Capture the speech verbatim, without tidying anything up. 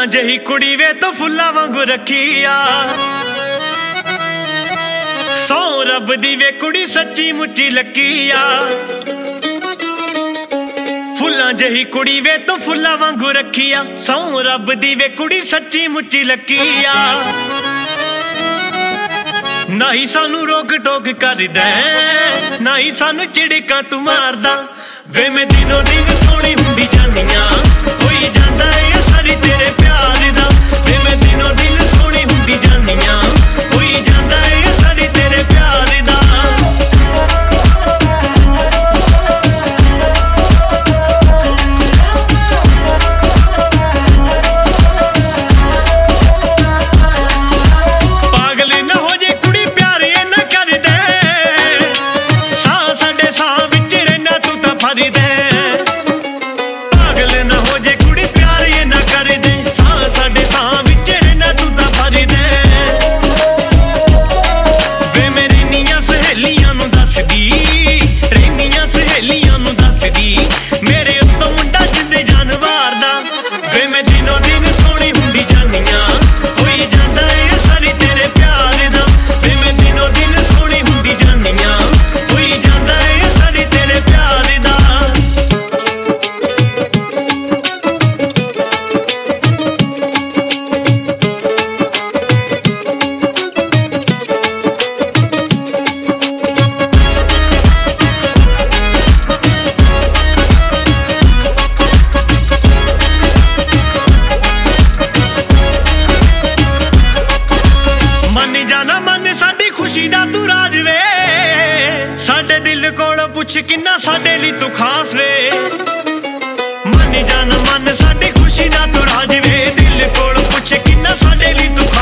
ਫੁੱਲਾਂ ਜਿਹੀ ਕੁੜੀ ਵੇ ਤੂੰ ਫੁੱਲਾਂ ਵਾਂਗੂ ਰੱਖੀ ਆ ਸੌ ਰੱਬ ਦੀ ਵੇ ਕੁੜੀ ਸੱਚੀ ਮੁੱਚੀ ਲੱਕੀ ਆ ਫੁੱਲਾਂ ਜਿਹੀ ਕੁੜੀ ਵੇ ਤੂੰ ਫੁੱਲਾਂ ਵਾਂਗੂ ਰੱਖੀ ਆ ਸੌ ਰੱਬ ਦੀ ਵੇ ਕੁੜੀ ਸੱਚੀ ਮੁੱਚੀ ਲੱਕੀ ਆ ਨਾ ਹੀ ਸਾਨੂੰ ਰੋਕ ਟੋਕ ਕਰਦਾ ਨਾ ਹੀ ਸਾਨੂੰ ਚਿੜਕਾਂ ਤੂੰ ਮਾਰਦਾ ਵੇ ਮੈਂ ਦਿਨੋਂ ਦਿਨ ਸੋਹਣੀ ਹੁੰਦੀ ਜਾਂਦੀਆਂ ਹੋਈ ਜਾਂਦਾ ਏ ਸਾਰੀ ਤੇਰੇ ਪਿਆਰ ਦਾ ਵੇ ਮੈਂ ਦਿਨੋਂ ਦਿਨ ਸੋਹਣੀ ਹੁੰਦੀ ਜਾਂਦੀਆਂ ਹੋਈ ਜਾਂਦਾ ਏ ਸਾਰੀ ਤੇਰੇ ਪਿਆਰ ਦਾ ਪਾਗਲ ਨਾ ਹੋ ਜੇ ਕੁੜੀ ਪਿਆਰ ਇਹ ਨਾ ਕਰਦੇ ਸਾਹ ਸਾਡੇ ਸਾਹ ਵਿੱਚ ਰਹਿਣਾ ਤੂੰ ਤਾਂ ਫਰਦੇ ਪਾਗਲ ਨਾ ਹੋ ਜੇ ਕੁੜੀ ਪਿਆਰ ਇਹ ਨਾ ਕਰਦੇ ਸਾਹ ਸਾਡੇ ਸਾਹ ਵਿੱਚ ਰਹਿਣਾ ਤੂੰ ਤਾਂ ਫਰਦੇ ਵੇ ਮੇਰੀ ਨੀਆਂ ਸਹੇਲੀਆਂ ਨੂੰ ਦੱਸਦੀ ਰਹਿੰਦੀਆਂ ਸਹੇਲੀਆਂ ਨੂੰ ਦੱਸਦੀ ਮੇਰੇ ਉੱਤੋਂ ਮੁੰਡਾ ਜਿੰਦੇ ਜਾਨਵਾਰ ਦਾ ਵੇ ਮੈਂ ਦਿਨੋਂ ਦਿਨ ਸੋਹਣੀ ਹੁੰਦੀ ਜਾਂਦੀਆਂ ਹੋਈ ਜਾਂਦਾ ਏ ਸਾਰੀ ਤੇਰੇ ਪਿਆਰ ਦਾ ਵੇ ਮੈਂ ਦਿਨੋਂ ਦਿਨ ਸੋਹਣੀ ਹੁੰਦੀ ਜਾਂਦੀਆਂ ਹੋਈ ਜਾਂਦਾ ਏ ਸਾਰੀ ਤੇਰੇ ਪਿਆਰ ਦਾ ਮੰਨ ਜਾਣਾ ਮੰਨ ਸਾਡੀ ਖੁਸ਼ੀ ਦਾ ਤੂੰ ਰਾਜ ਵੇ ਸਾਡੇ ਦਿਲ ਕੋਲ ਪੁੱਛ ਕਿੰਨਾ ਸਾਡੇ ਲਈ ਤੂੰ ਖਾਸ ਵੇ ਮੰਨ ਜਾਣਾ ਮੰਨ ਸਾਡੀ ਖੁਸ਼ੀ ਦਾ ਤੂੰ ਰਾਜ ਵੇ ਦਿਲ ਕੋਲ ਪੁੱਛ ਕਿੰਨਾ ਸਾਡੇ ਲਈ ਤੂੰ